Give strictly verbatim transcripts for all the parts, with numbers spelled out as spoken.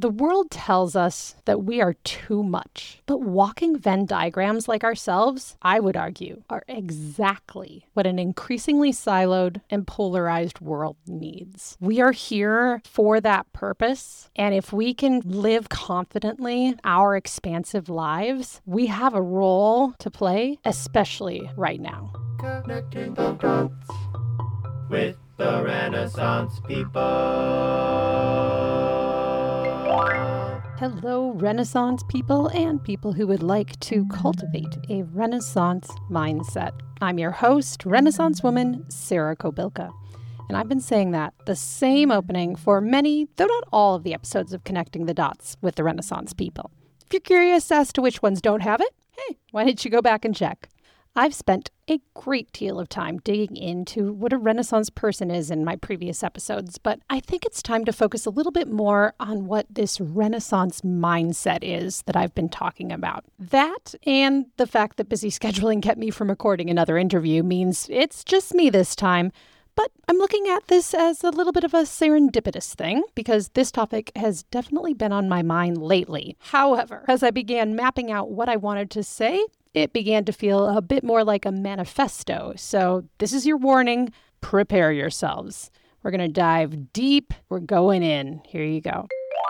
The world tells us that we are too much, but walking Venn diagrams like ourselves, I would argue, are exactly what an increasingly siloed and polarized world needs. We are here for that purpose, and if we can live confidently our expansive lives, we have a role to play, especially right now. Connecting the dots with the Renaissance people. Hello, Renaissance people and people who would like to cultivate a Renaissance mindset. I'm your host, Renaissance woman, Sarah Kobilka. And I've been saying that, the same opening, for many, though not all, of the episodes of Connecting the Dots with the Renaissance people. If you're curious as to which ones don't have it, hey, why don't you go back and check? I've spent a great deal of time digging into what a Renaissance person is in my previous episodes, but I think it's time to focus a little bit more on what this Renaissance mindset is that I've been talking about. That and the fact that busy scheduling kept me from recording another interview means it's just me this time. But I'm looking at this as a little bit of a serendipitous thing because this topic has definitely been on my mind lately. However, as I began mapping out what I wanted to say, it began to feel a bit more like a manifesto. So this is your warning. Prepare yourselves. We're going to dive deep. We're going in. Here you go.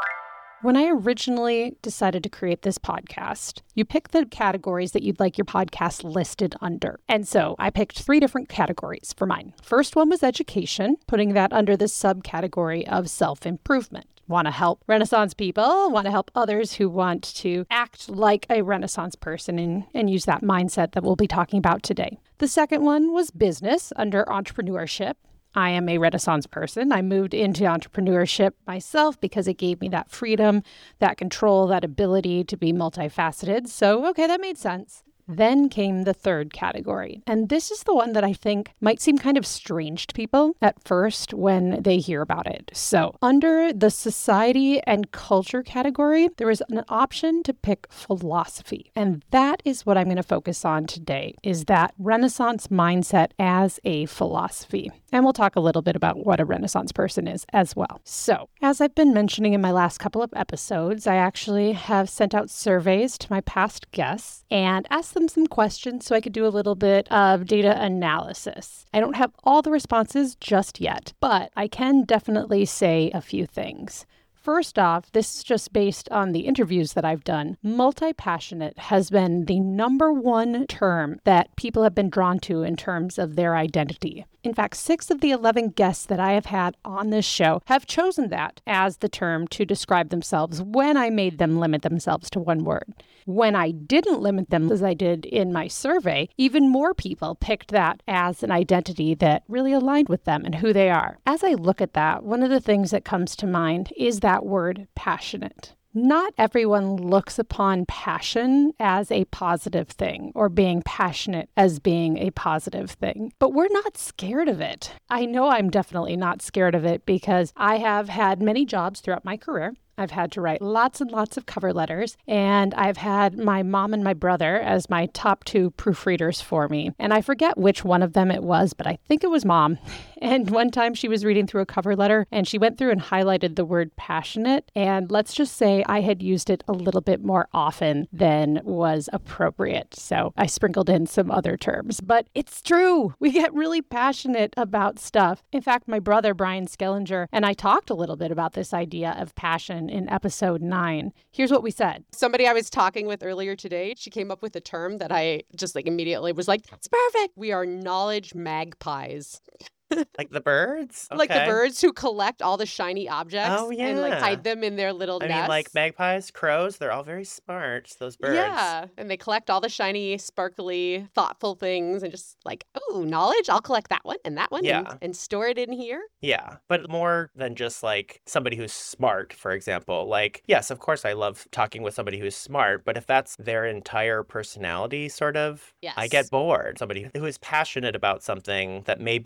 When I originally decided to create this podcast, you pick the categories that you'd like your podcast listed under. And so I picked three different categories for mine. First one was education, putting that under the subcategory of self-improvement. Want to help Renaissance people, want to help others who want to act like a Renaissance person and, and use that mindset that we'll be talking about today. The second one was business under entrepreneurship. I am a Renaissance person. I moved into entrepreneurship myself because it gave me that freedom, that control, that ability to be multifaceted. So, okay, that made sense. Then came the third category. And this is the one that I think might seem kind of strange to people at first when they hear about it. So under the society and culture category, there is an option to pick philosophy. And that is what I'm going to focus on today, is that Renaissance mindset as a philosophy. And we'll talk a little bit about what a Renaissance person is as well. So as I've been mentioning in my last couple of episodes, I actually have sent out surveys to my past guests and asked them some questions so I could do a little bit of data analysis. I don't have all the responses just yet, but I can definitely say a few things. First off, this is just based on the interviews that I've done. Multi-passionate has been the number one term that people have been drawn to in terms of their identity. In fact, six of the eleven guests that I have had on this show have chosen that as the term to describe themselves when I made them limit themselves to one word. When I didn't limit them, as I did in my survey, even more people picked that as an identity that really aligned with them and who they are. As I look at that, one of the things that comes to mind is that word passionate. Not everyone looks upon passion as a positive thing or being passionate as being a positive thing, but we're not scared of it. I know I'm definitely not scared of it because I have had many jobs throughout my career. I've had to write lots and lots of cover letters, and I've had my mom and my brother as my top two proofreaders for me. And I forget which one of them it was, but I think it was mom. And one time she was reading through a cover letter, and she went through and highlighted the word passionate. And let's just say I had used it a little bit more often than was appropriate. So I sprinkled in some other terms, but it's true. We get really passionate about stuff. In fact, my brother, Brian Skellinger, and I talked a little bit about this idea of passion in episode nine. Here's what we said. Somebody I was talking with earlier today, she came up with a term that I just like immediately was like, that's perfect. We are knowledge magpies. Like the birds? Okay. Like the birds who collect all the shiny objects Oh, yeah. and like hide them in their little I nests. mean, like magpies, crows, they're all very smart, those birds. Yeah, and they collect all the shiny, sparkly, thoughtful things and just like, oh, knowledge, I'll collect that one and that one Yeah. and, and store it in here. Yeah, but more than just like somebody who's smart, for example. Like, yes, of course, I love talking with somebody who's smart, but if that's their entire personality, sort of, Yes. I get bored. Somebody who is passionate about something that maybe is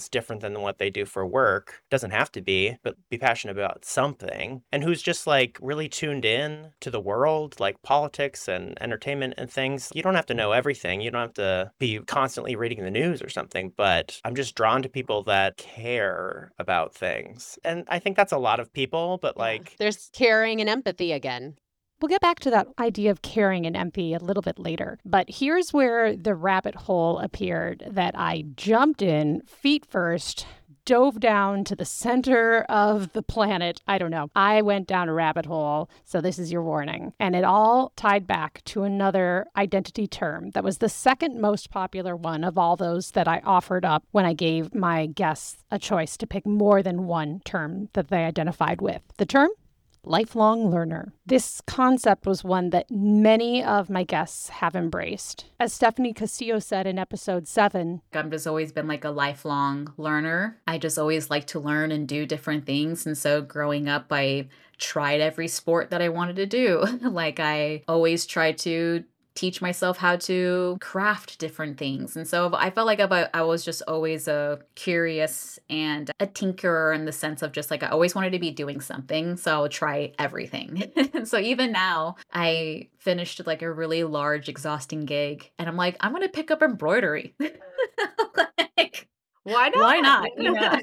that's different than what they do for work. Doesn't have to be, but be passionate about something. And who's just like really tuned in to the world, like politics and entertainment and things. You don't have to know everything. You don't have to be constantly reading the news or something, but I'm just drawn to people that care about things. And I think that's a lot of people, but like... There's caring and empathy again. We'll get back to that idea of caring and empathy a little bit later. But here's where the rabbit hole appeared that I jumped in feet first, dove down to the center of the planet. I don't know. I went down a rabbit hole. So this is your warning. And it all tied back to another identity term that was the second most popular one of all those that I offered up when I gave my guests a choice to pick more than one term that they identified with. The term? Lifelong learner. This concept was one that many of my guests have embraced. As Stephanie Castillo said in episode seven, I've just always been like a lifelong learner. I just always like to learn and do different things. And so growing up, I tried every sport that I wanted to do. Like I always tried to teach myself how to craft different things. And so I felt like I was just always a curious and a tinkerer in the sense of just like I always wanted to be doing something. So I would try everything. So even now I finished like a really large, exhausting gig and I'm like, I'm going to pick up embroidery. Like, why not? Why not? Yeah.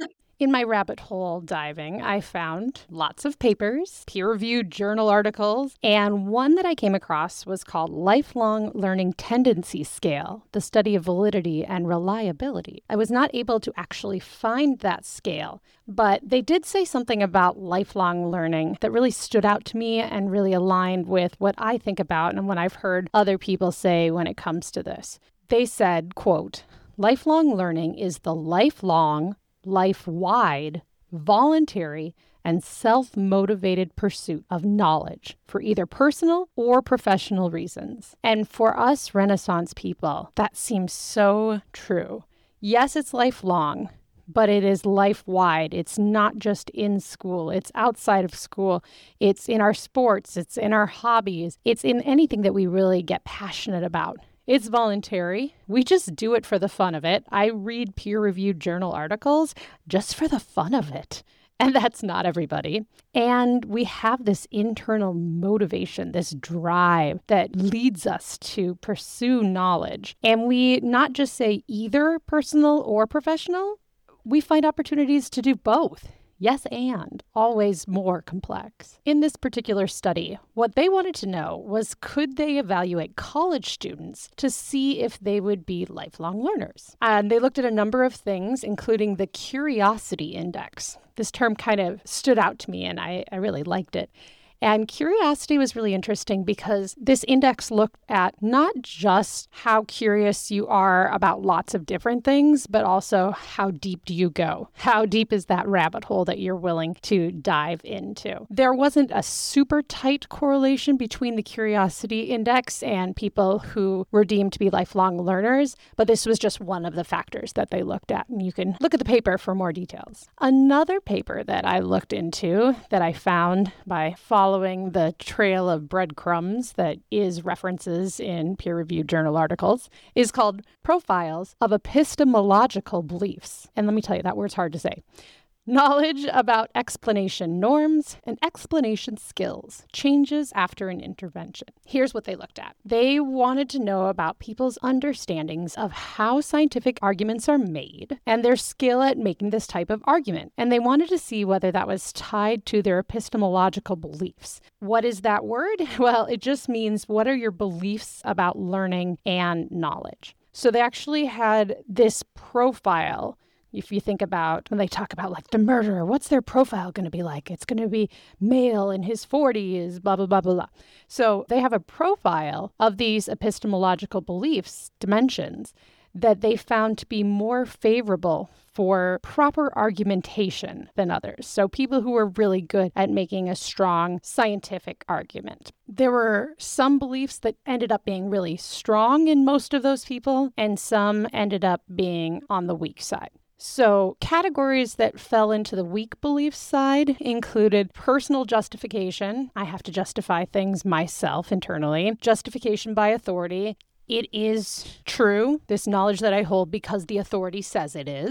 In my rabbit hole diving, I found lots of papers, peer-reviewed journal articles, and one that I came across was called Lifelong Learning Tendency Scale, the study of validity and reliability. I was not able to actually find that scale, but they did say something about lifelong learning that really stood out to me and really aligned with what I think about and what I've heard other people say when it comes to this. They said, quote, lifelong learning is the lifelong, life-wide, voluntary, and self-motivated pursuit of knowledge for either personal or professional reasons. And for us Renaissance people, that seems so true. Yes, it's lifelong, but it is life-wide. It's not just in school. It's outside of school. It's in our sports. It's in our hobbies. It's in anything that we really get passionate about. It's voluntary. We just do it for the fun of it. I read peer-reviewed journal articles just for the fun of it. And that's not everybody. And we have this internal motivation, this drive that leads us to pursue knowledge. And we not just say either personal or professional, we find opportunities to do both. Yes, and always more complex. In this particular study, what they wanted to know was could they evaluate college students to see if they would be lifelong learners? And they looked at a number of things, including the curiosity index. This term kind of stood out to me, and I, I really liked it. And curiosity was really interesting because this index looked at not just how curious you are about lots of different things, but also how deep do you go? How deep is that rabbit hole that you're willing to dive into? There wasn't a super tight correlation between the curiosity index and people who were deemed to be lifelong learners, but this was just one of the factors that they looked at. And you can look at the paper for more details. Another paper that I looked into that I found by following Following the trail of breadcrumbs that is references in peer-reviewed journal articles, is called Profiles of Epistemological Beliefs. And let me tell you, that word's hard to say. Knowledge about explanation norms and explanation skills changes after an intervention. Here's what they looked at. They wanted to know about people's understandings of how scientific arguments are made and their skill at making this type of argument. And they wanted to see whether that was tied to their epistemological beliefs. What is that word? Well, it just means what are your beliefs about learning and knowledge? So they actually had this profile. If you think about when they talk about like the murderer, what's their profile going to be like? It's going to be male in his forties, blah, blah, blah, blah, blah. So they have a profile of these epistemological beliefs, dimensions, that they found to be more favorable for proper argumentation than others. So people who were really good at making a strong scientific argument. There were some beliefs that ended up being really strong in most of those people, and some ended up being on the weak side. So categories that fell into the weak belief side included personal justification. I have to justify things myself internally. Justification by authority. It is true, this knowledge that I hold because the authority says it is.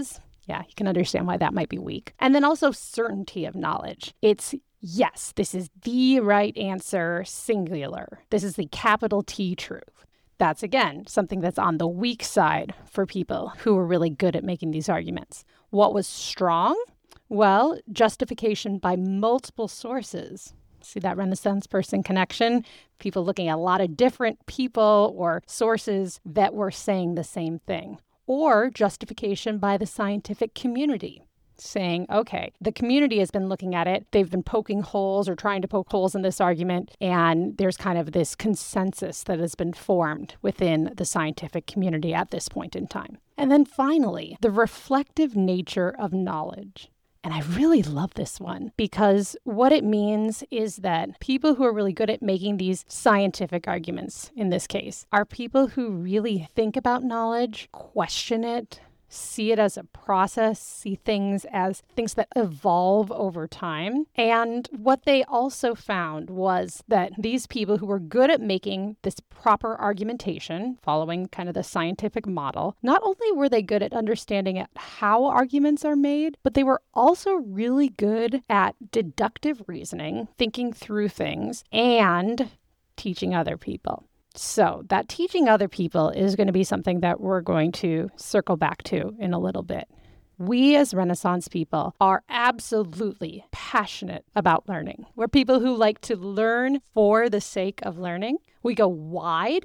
Yeah, you can understand why that might be weak. And then also certainty of knowledge. It's yes, this is the right answer, singular. This is the capital T truth. That's, again, something that's on the weak side for people who are really good at making these arguments. What was strong? Well, justification by multiple sources. See that Renaissance person connection? People looking at a lot of different people or sources that were saying the same thing. Or justification by the scientific community, saying, okay, the community has been looking at it. They've been poking holes or trying to poke holes in this argument. And there's kind of this consensus that has been formed within the scientific community at this point in time. And then finally, the reflective nature of knowledge. And I really love this one because what it means is that people who are really good at making these scientific arguments, in this case, are people who really think about knowledge, question it, see it as a process, see things as things that evolve over time. And what they also found was that these people who were good at making this proper argumentation, following kind of the scientific model, not only were they good at understanding how arguments are made, but they were also really good at deductive reasoning, thinking through things, and teaching other people. So that teaching other people is going to be something that we're going to circle back to in a little bit. We as Renaissance people are absolutely passionate about learning. We're people who like to learn for the sake of learning. We go wide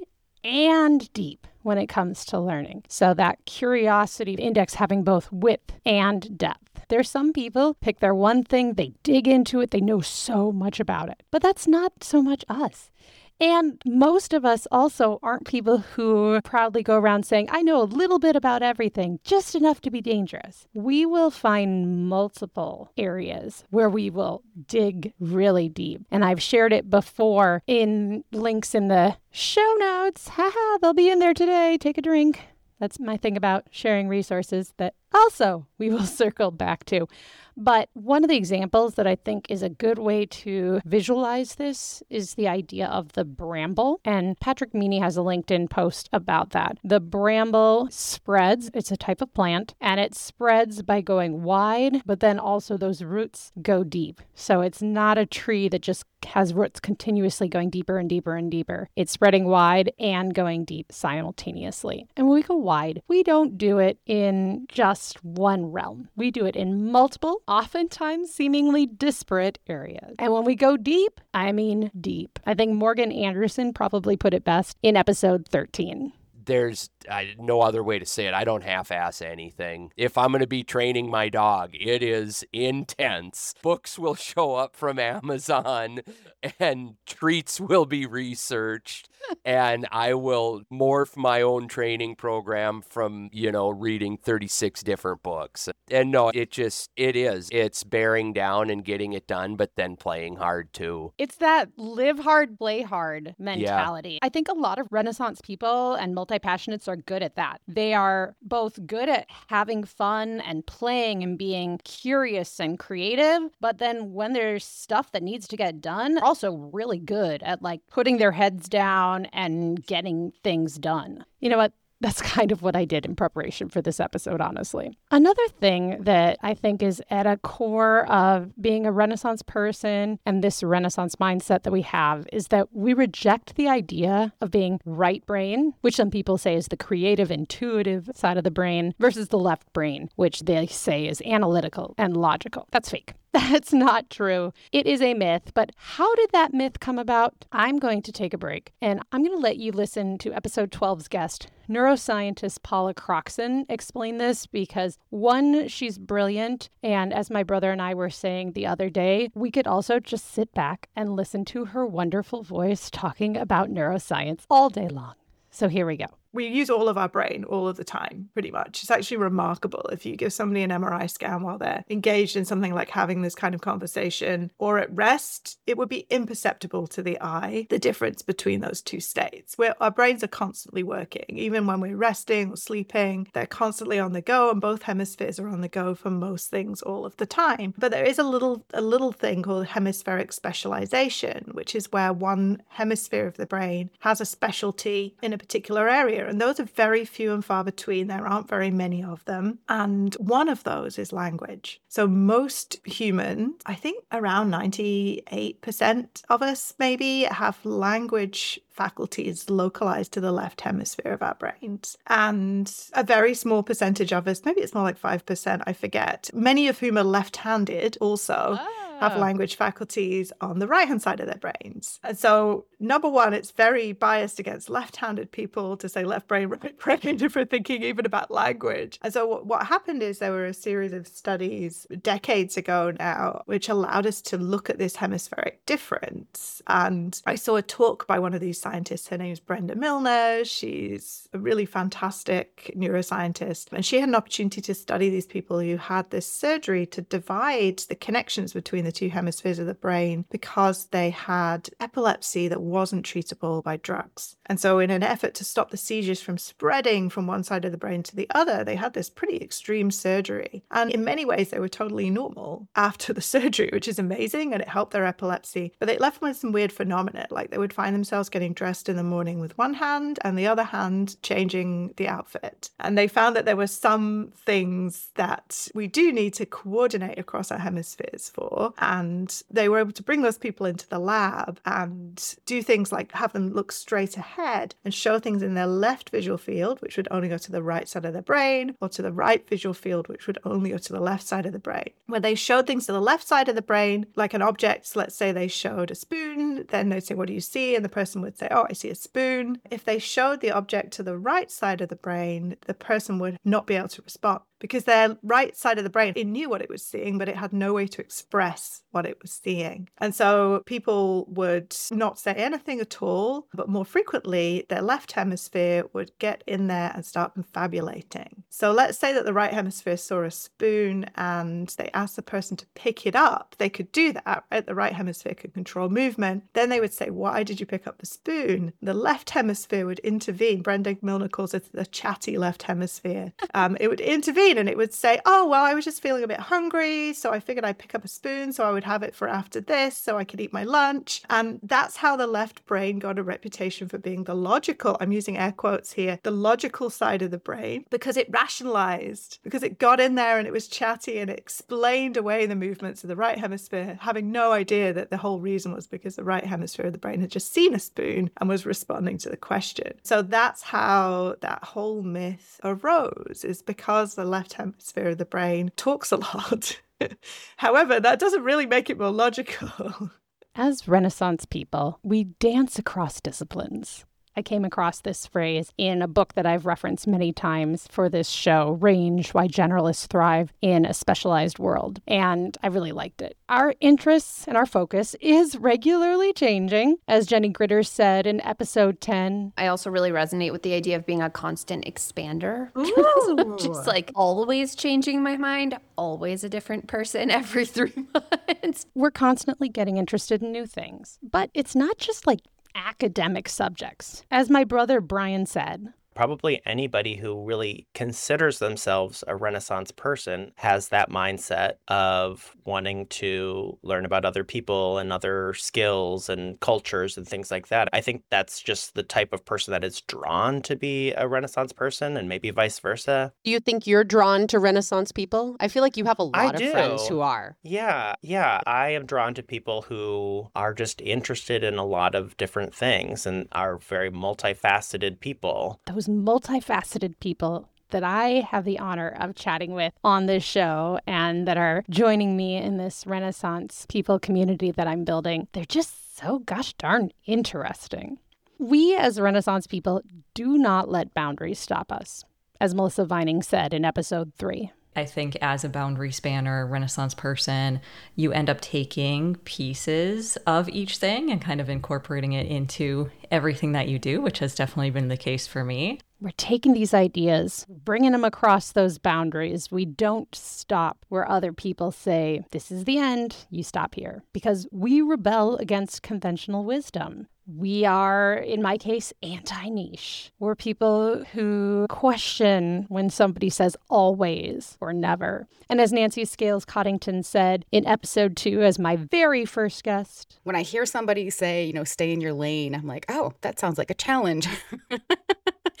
and deep when it comes to learning. So that curiosity index having both width and depth. There's some people pick their one thing, they dig into it, they know so much about it. But that's not so much us. And most of us also aren't people who proudly go around saying, I know a little bit about everything, just enough to be dangerous. We will find multiple areas where we will dig really deep. And I've shared it before in links in the show notes. Haha, they'll be in there today. Take a drink. That's my thing about sharing resources that also we will circle back to. But one of the examples that I think is a good way to visualize this is the idea of the bramble. And Patrick Meany has a LinkedIn post about that. The bramble spreads. It's a type of plant, and it spreads by going wide, but then also those roots go deep. So it's not a tree that just has roots continuously going deeper and deeper and deeper. It's spreading wide and going deep simultaneously. And when we go wide, we don't do it in just one realm. We do it in multiple, oftentimes seemingly disparate areas. And when we go deep, I mean deep. I think Morgan Anderson probably put it best in episode thirteen. There's uh, no other way to say it. I don't half-ass anything. If I'm going to be training my dog, it is intense. Books will show up from Amazon and treats will be researched. And I will morph my own training program from, you know, reading thirty-six different books. And no, it just, it is. It's bearing down and getting it done, but then playing hard too. It's that live hard, play hard mentality. Yeah. I think a lot of Renaissance people and multi-passionates are good at that. They are both good at having fun and playing and being curious and creative, but then when there's stuff that needs to get done, they're also really good at like putting their heads down and getting things done. You know what? That's kind of what I did in preparation for this episode, honestly. Another thing that I think is at a core of being a Renaissance person and this Renaissance mindset that we have is that we reject the idea of being right brain, which some people say is the creative, intuitive side of the brain, versus the left brain, which they say is analytical and logical. That's fake. That's not true. It is a myth, but how did that myth come about? I'm going to take a break, and I'm going to let you listen to episode twelve's guest, neuroscientist Paula Croxson, explain this because, one, she's brilliant, and as my brother and I were saying the other day, we could also just sit back and listen to her wonderful voice talking about neuroscience all day long. So here we go. We use all of our brain all of the time, pretty much. It's actually remarkable. If you give somebody an M R I scan while they're engaged in something like having this kind of conversation or at rest, it would be imperceptible to the eye, the difference between those two states, where our brains are constantly working. Even when we're resting or sleeping, they're constantly on the go, and both hemispheres are on the go for most things all of the time. But there is a little, a little thing called hemispheric specialization, which is where one hemisphere of the brain has a specialty in a particular area hemisphere. And those are very few and far between. There aren't very many of them. And one of those is language. So most humans, I think around ninety-eight percent of us maybe, have language faculties localized to the left hemisphere of our brains. And a very small percentage of us, maybe it's more like five percent, I forget, many of whom are left-handed also. Oh. Have language faculties on the right-hand side of their brains. And so, number one, it's very biased against left-handed people to say left brain, right brain if we're thinking even about language. And so what, what happened is there were a series of studies decades ago now, which allowed us to look at this hemispheric difference. And I saw a talk by one of these scientists. Her name is Brenda Milner. She's a really fantastic neuroscientist. And she had an opportunity to study these people who had this surgery to divide the connections between the two hemispheres of the brain because they had epilepsy that wasn't treatable by drugs. And so in an effort to stop the seizures from spreading from one side of the brain to the other, they had this pretty extreme surgery. And in many ways, they were totally normal after the surgery, which is amazing, and it helped their epilepsy. But it left them with some weird phenomena, like they would find themselves getting dressed in the morning with one hand and the other hand changing the outfit. And they found that there were some things that we do need to coordinate across our hemispheres for. And they were able to bring those people into the lab and do things like have them look straight ahead and show things in their left visual field, which would only go to the right side of the brain, or to the right visual field, which would only go to the left side of the brain. When they showed things to the left side of the brain, like an object, let's say they showed a spoon, then they'd say, what do you see? And the person would say, oh, I see a spoon. If they showed the object to the right side of the brain, the person would not be able to respond, because their right side of the brain, it knew what it was seeing, but it had no way to express what it was seeing. And so people would not say anything at all, but more frequently, their left hemisphere would get in there and start confabulating. So let's say that the right hemisphere saw a spoon and they asked the person to pick it up. They could do that, right? The right hemisphere could control movement. Then they would say, why did you pick up the spoon? The left hemisphere would intervene. Brenda Milner calls it the chatty left hemisphere. Um, it would intervene and it would say, oh, well, I was just feeling a bit hungry, so I figured I'd pick up a spoon so I would have it for after this so I could eat my lunch. And that's how the left brain got a reputation for being the logical, I'm using air quotes here, the logical side of the brain, because it rationalized, because it got in there and it was chatty and it explained away the movements of the right hemisphere, having no idea that the whole reason was because the right hemisphere of the brain had just seen a spoon and was responding to the question. So that's how that whole myth arose, is because the left hemisphere of the brain talks a lot. However, that doesn't really make it more logical. As Renaissance people, we dance across disciplines. I came across this phrase in a book that I've referenced many times for this show, Range, Why Generalists Thrive in a Specialized World, and I really liked it. Our interests and our focus is regularly changing, as Jenny Gritter said in episode ten. I also really resonate with the idea of being a constant expander. Ooh. Just like always changing my mind, always a different person every three months. We're constantly getting interested in new things, but it's not just like academic subjects. As my brother Brian said, probably anybody who really considers themselves a Renaissance person has that mindset of wanting to learn about other people and other skills and cultures and things like that. I think that's just the type of person that is drawn to be a Renaissance person, and maybe vice versa. Do you think you're drawn to Renaissance people? I feel like you have a I lot of do. friends who are. Yeah, yeah. I am drawn to people who are just interested in a lot of different things and are very multifaceted people. Those multifaceted people that I have the honor of chatting with on this show and that are joining me in this Renaissance people community that I'm building, they're just so gosh darn interesting. We as Renaissance people do not let boundaries stop us, as Melissa Vining said in episode three. I think as a boundary spanner, Renaissance person, you end up taking pieces of each thing and kind of incorporating it into everything that you do, which has definitely been the case for me. We're taking these ideas, bringing them across those boundaries. We don't stop where other people say, this is the end, you stop here. Because we rebel against conventional wisdom. We are, in my case, anti-niche. We're people who question when somebody says always or never. And as Nancy Scales Coddington said in episode two, as my very first guest, when I hear somebody say, you know, stay in your lane, I'm like, oh, that sounds like a challenge.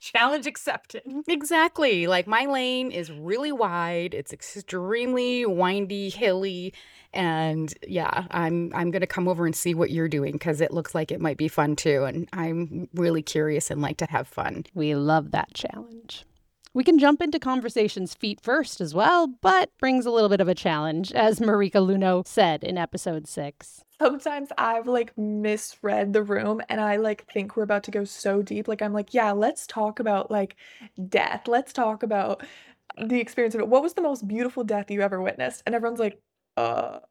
Challenge accepted. Exactly. Like my lane is really wide. It's extremely windy, hilly. And yeah, I'm I'm gonna come over and see what you're doing because it looks like it might be fun too. And I'm really curious and like to have fun. We love that challenge. We can jump into conversations feet first as well, but brings a little bit of a challenge, as Marika Luno said in episode six. Sometimes I've like misread the room and I like think we're about to go so deep. Like I'm like, yeah, let's talk about like death. Let's talk about the experience of it. What was the most beautiful death you ever witnessed? And everyone's like, uh,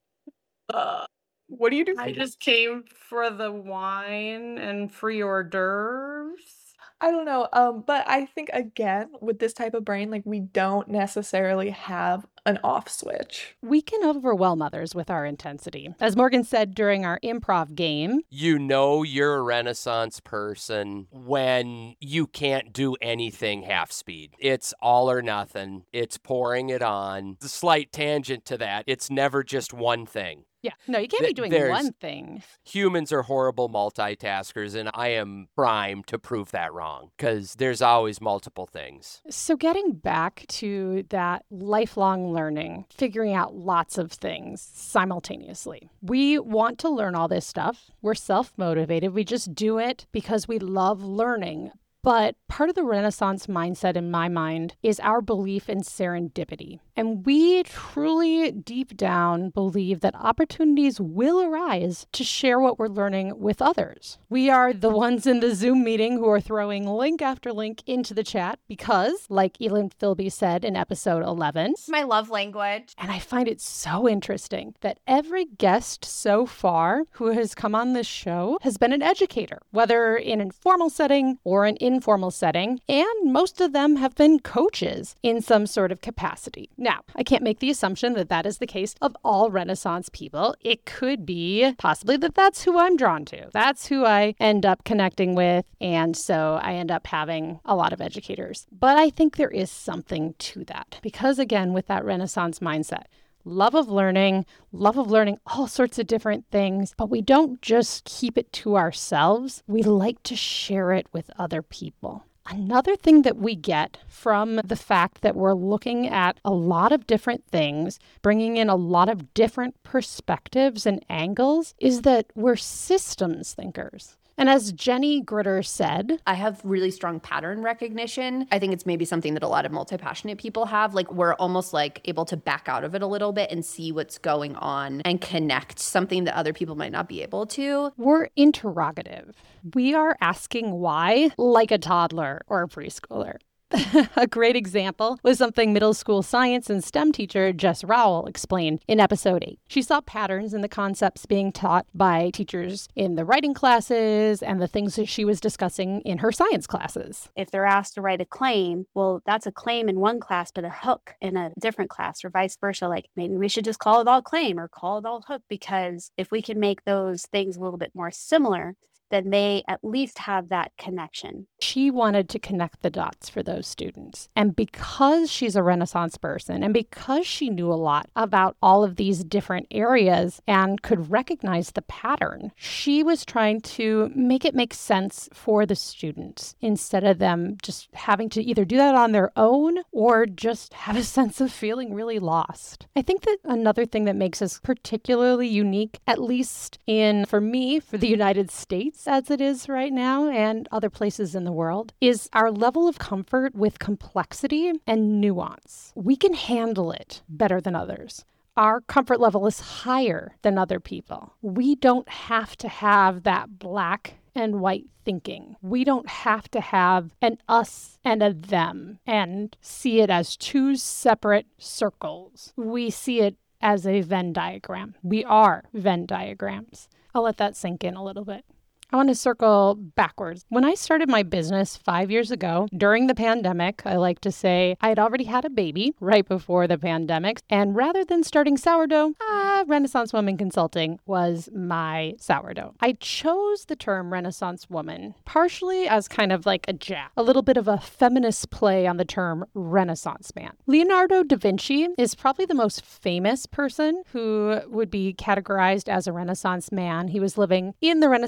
uh, what do you do? I just came for the wine and free hors d'oeuvres. I don't know. Um, but I think again, with this type of brain, like we don't necessarily have an off switch. We can overwhelm others with our intensity. As Morgan said during our improv game, you know you're a Renaissance person when you can't do anything half speed. It's all or nothing. It's pouring it on. The slight tangent to that, it's never just one thing. Yeah, no, you can't Th- be doing there's- one thing. Humans are horrible multitaskers, and I am primed to prove that wrong because there's always multiple things. So getting back to that lifelong learning, figuring out lots of things simultaneously. We want to learn all this stuff. We're self-motivated. We just do it because we love learning. But part of the Renaissance mindset in my mind is our belief in serendipity. And we truly, deep down, believe that opportunities will arise to share what we're learning with others. We are the ones in the Zoom meeting who are throwing link after link into the chat because, like Elin Philby said in episode eleven, It's my love language. and I find it so interesting that every guest so far who has come on this show has been an educator, whether in an formal setting or an informal setting, and most of them have been coaches in some sort of capacity. Now, I can't make the assumption that that is the case of all Renaissance people. It could be possibly that that's who I'm drawn to. That's who I end up connecting with, and so I end up having a lot of educators. But I think there is something to that because, again, with that Renaissance mindset, love of learning, love of learning all sorts of different things, but we don't just keep it to ourselves. We like to share it with other people. Another thing that we get from the fact that we're looking at a lot of different things, bringing in a lot of different perspectives and angles, is that we're systems thinkers. And as Jenny Gritter said, I have really strong pattern recognition. I think it's maybe something that a lot of multi-passionate people have. Like we're almost like able to back out of it a little bit and see what's going on and connect something that other people might not be able to. We're interrogative. We are asking why like a toddler or a preschooler. A great example was something middle school science and STEM teacher Jess Rowell explained in episode eight. She saw patterns in the concepts being taught by teachers in the writing classes and the things that she was discussing in her science classes. If they're asked to write a claim, well, that's a claim in one class, but a hook in a different class or vice versa. Like maybe we should just call it all claim or call it all hook, because if we can make those things a little bit more similar, then they at least have that connection. She wanted to connect the dots for those students. And because she's a Renaissance person and because she knew a lot about all of these different areas and could recognize the pattern, she was trying to make it make sense for the students instead of them just having to either do that on their own or just have a sense of feeling really lost. I think that another thing that makes us particularly unique, at least in, for me, for the United States, as it is right now and other places in the world, is our level of comfort with complexity and nuance. We can handle it better than others. Our comfort level is higher than other people. We don't have to have that black and white thinking. We don't have to have an us and a them and see it as two separate circles. We see it as a Venn diagram. We are Venn diagrams. I'll let that sink in a little bit. I want to circle backwards. When I started my business five years ago, during the pandemic, I like to say I had already had a baby right before the pandemic. And rather than starting sourdough, ah, Renaissance Woman Consulting was my sourdough. I chose the term Renaissance woman partially as kind of like a jab, a little bit of a feminist play on the term Renaissance man. Leonardo da Vinci is probably the most famous person who would be categorized as a Renaissance man. He was living in the Renaissance time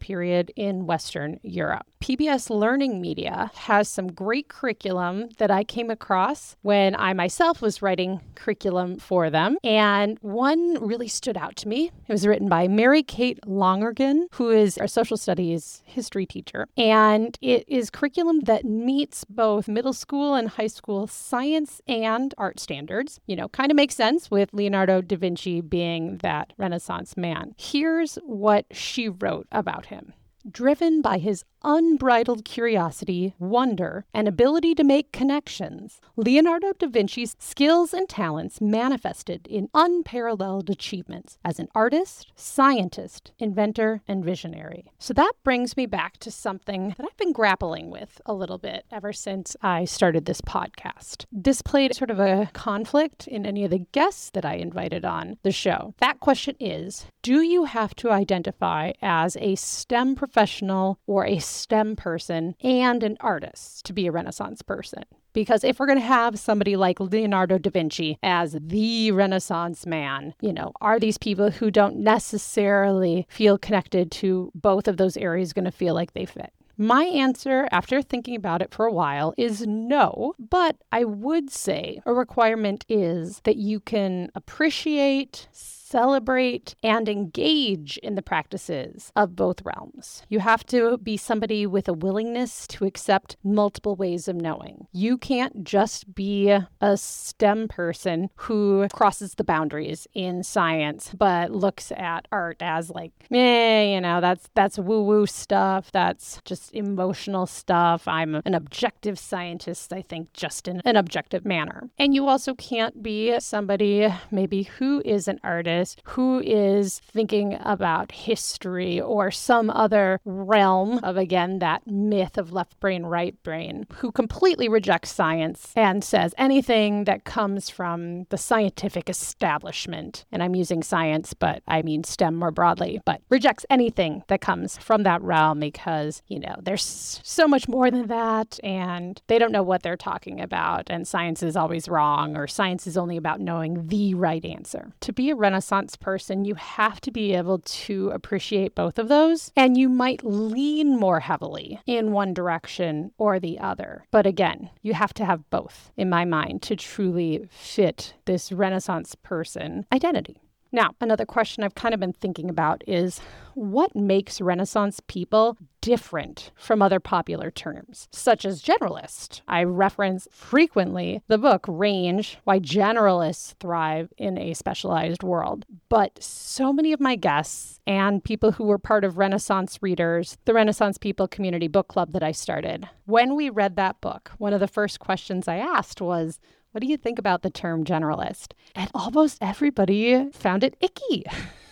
period in Western Europe. P B S Learning Media has some great curriculum that I came across when I myself was writing curriculum for them. And one really stood out to me. It was written by Mary Kate Lonergan, who is our social studies history teacher. And it is curriculum that meets both middle school and high school science and art standards. You know, kind of makes sense with Leonardo da Vinci being that Renaissance man. Here's what she wrote about him. Driven by his unbridled curiosity, wonder, and ability to make connections, Leonardo da Vinci's skills and talents manifested in unparalleled achievements as an artist, scientist, inventor, and visionary. So that brings me back to something that I've been grappling with a little bit ever since I started this podcast. This played sort of a conflict in any of the guests that I invited on the show. That question is, do you have to identify as a STEM professional or a STEM person and an artist to be a Renaissance person? Because if we're going to have somebody like Leonardo da Vinci as the Renaissance man, you know, are these people who don't necessarily feel connected to both of those areas going to feel like they fit? My answer, after thinking about it for a while, is no, but I would say a requirement is that you can appreciate, celebrate, and engage in the practices of both realms. You have to be somebody with a willingness to accept multiple ways of knowing. You can't just be a STEM person who crosses the boundaries in science, but looks at art as like, eh, you know, that's that's woo-woo stuff. That's just emotional stuff. I'm an objective scientist, I think, just in an objective manner. And you also can't be somebody maybe who is an artist, who is thinking about history or some other realm of, again, that myth of left brain, right brain, who completely rejects science and says anything that comes from the scientific establishment, and I'm using science, but I mean STEM more broadly, but rejects anything that comes from that realm because, you know, there's so much more than that and they don't know what they're talking about and science is always wrong or science is only about knowing the right answer. To be a Renaissance person, you have to be able to appreciate both of those, and you might lean more heavily in one direction or the other. But again, you have to have both, in my mind, to truly fit this Renaissance person identity. Now, another question I've kind of been thinking about is what makes Renaissance people different from other popular terms, such as generalist? I reference frequently the book Range, Why Generalists Thrive in a Specialized World. But so many of my guests and people who were part of Renaissance Readers, the Renaissance People Community Book Club that I started, when we read that book, one of the first questions I asked was, what do you think about the term generalist? And almost everybody found it icky.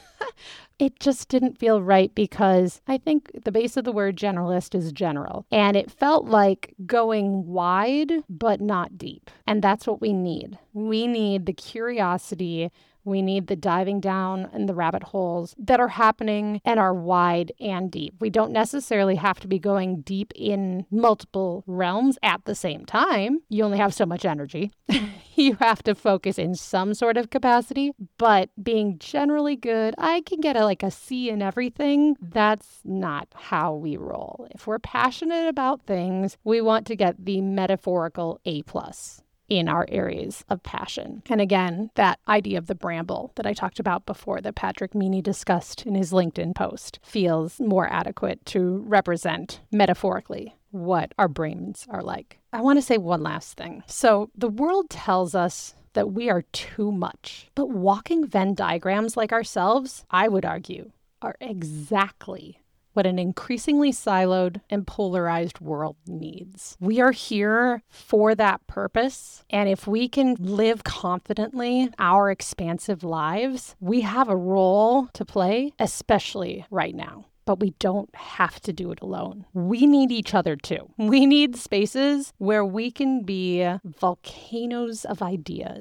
It just didn't feel right because I think the base of the word generalist is general. And it felt like going wide, but not deep. And that's what we need. We need the curiosity. We need the diving down in the rabbit holes that are happening and are wide and deep. We don't necessarily have to be going deep in multiple realms at the same time. You only have so much energy. You have to focus in some sort of capacity, but being generally good, I can get a, like a C in everything. That's not how we roll. If we're passionate about things, we want to get the metaphorical A plus in our areas of passion. And again, that idea of the bramble that I talked about before that Patrick Meany discussed in his LinkedIn post feels more adequate to represent metaphorically what our brains are like. I want to say one last thing. So the world tells us that we are too much, but walking Venn diagrams like ourselves, I would argue, are exactly what an increasingly siloed and polarized world needs. We are here for that purpose, and if we can live confidently our expansive lives, we have a role to play, especially right now. But we don't have to do it alone. We need each other too. We need spaces where we can be volcanoes of ideas,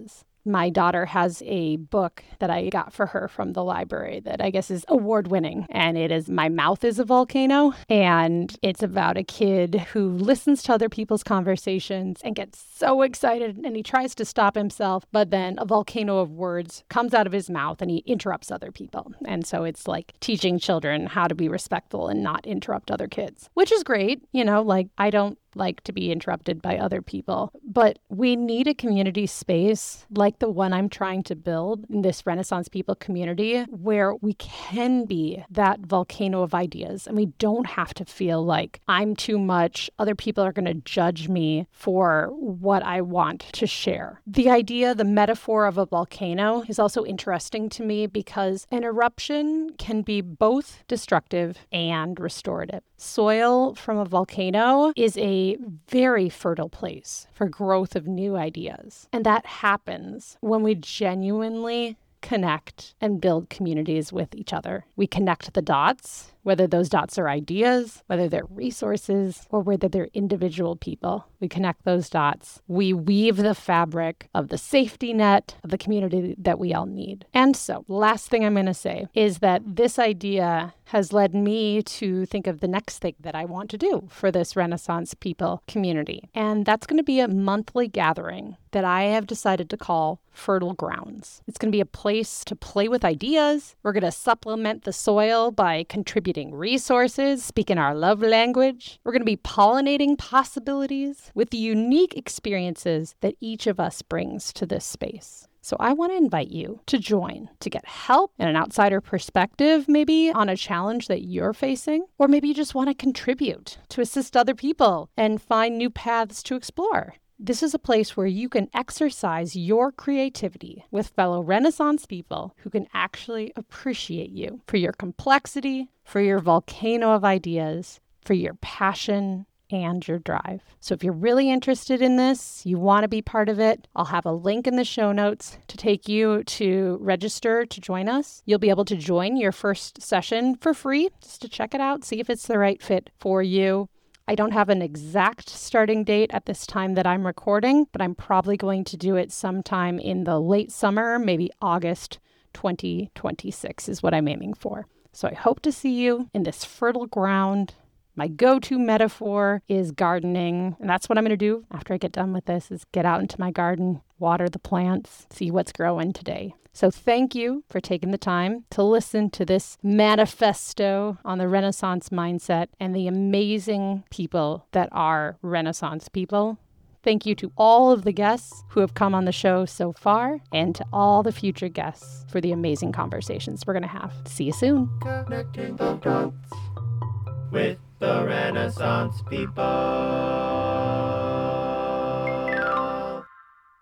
My daughter has a book that I got for her from the library that I guess is award winning. And it is My Mouth is a Volcano. And it's about a kid who listens to other people's conversations and gets so excited and he tries to stop himself, but then a volcano of words comes out of his mouth and he interrupts other people. And so it's like teaching children how to be respectful and not interrupt other kids, which is great. You know, like I don't like to be interrupted by other people, but we need a community space like the one I'm trying to build in this Renaissance People community where we can be that volcano of ideas and we don't have to feel like I'm too much, other people are going to judge me for what I want to share. The idea, the metaphor of a volcano is also interesting to me because an eruption can be both destructive and restorative. Soil from a volcano is a very fertile place for growth of new ideas. And that happens when we genuinely connect and build communities with each other. We connect the dots, whether those dots are ideas, whether they're resources, or whether they're individual people. We connect those dots. We weave the fabric of the safety net of the community that we all need. And so, last thing I'm going to say is that this idea has led me to think of the next thing that I want to do for this Renaissance People community. And that's going to be a monthly gathering that I have decided to call Fertile Grounds. It's going to be a place to play with ideas. We're going to supplement the soil by contributing resources, speaking our love language. We're going to be pollinating possibilities with the unique experiences that each of us brings to this space. So I want to invite you to join, to get help and an outsider perspective, maybe on a challenge that you're facing, or maybe you just want to contribute to assist other people and find new paths to explore. This is a place where you can exercise your creativity with fellow Renaissance people who can actually appreciate you for your complexity, for your volcano of ideas, for your passion, and your drive. So if you're really interested in this, you want to be part of it, I'll have a link in the show notes to take you to register to join us. You'll be able to join your first session for free, just to check it out, see if it's the right fit for you. I don't have an exact starting date at this time that I'm recording, but I'm probably going to do it sometime in the late summer, maybe August twenty twenty-six is what I'm aiming for. So I hope to see you in this fertile ground. My go-to metaphor is gardening, and that's what I'm going to do after I get done with this, is get out into my garden, water the plants, see what's growing today. So thank you for taking the time to listen to this manifesto on the Renaissance mindset and the amazing people that are Renaissance people. Thank you to all of the guests who have come on the show so far and to all the future guests for the amazing conversations we're going to have. See you soon. Connecting the dots with the Renaissance People.